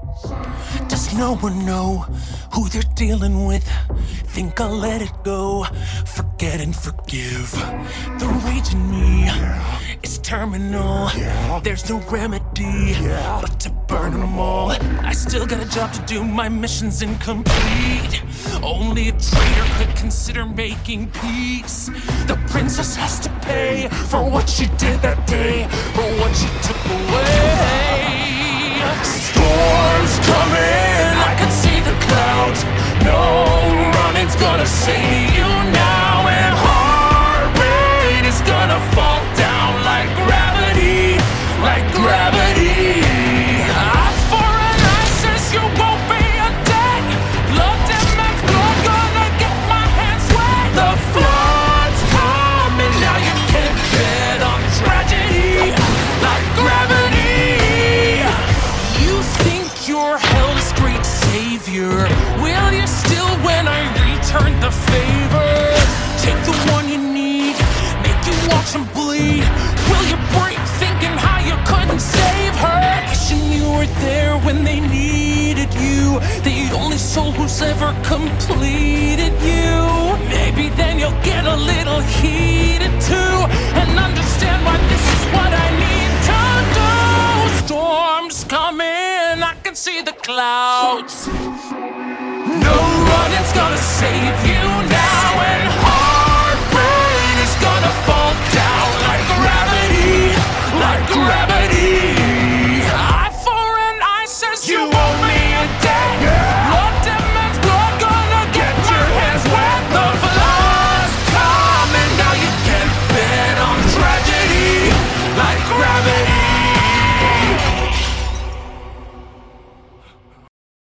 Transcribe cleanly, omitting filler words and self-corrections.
Does no one know who they're dealing with? Think I'll let it go, forget and forgive. The rage in me is terminal. There's no remedy but to burn them all. I still got a job to do, my mission's incomplete. Only a traitor could consider making peace. The princess has to pay for what she did that day, for what she took away. Storms coming, I can see the clouds. No running's gonna save you now, and heart rate is gonna fall down like gravity, like gravity. Eye for an eye says you won't be a dead. Blood and man's blood, gonna get my hands wet. The flood's coming, now you can't bet on tragedy, like gravity. You think your hell's great savior? Will you still when I return the favor? Take the one you need, make you watch him bleed. Will you break thinking how you couldn't save her? Wishing you were there when they needed you, the only soul who's ever completed you. Maybe then you'll get a little heated too, and understand why this is what I need to do. Storms coming, I can see the clouds. No running's gonna save you.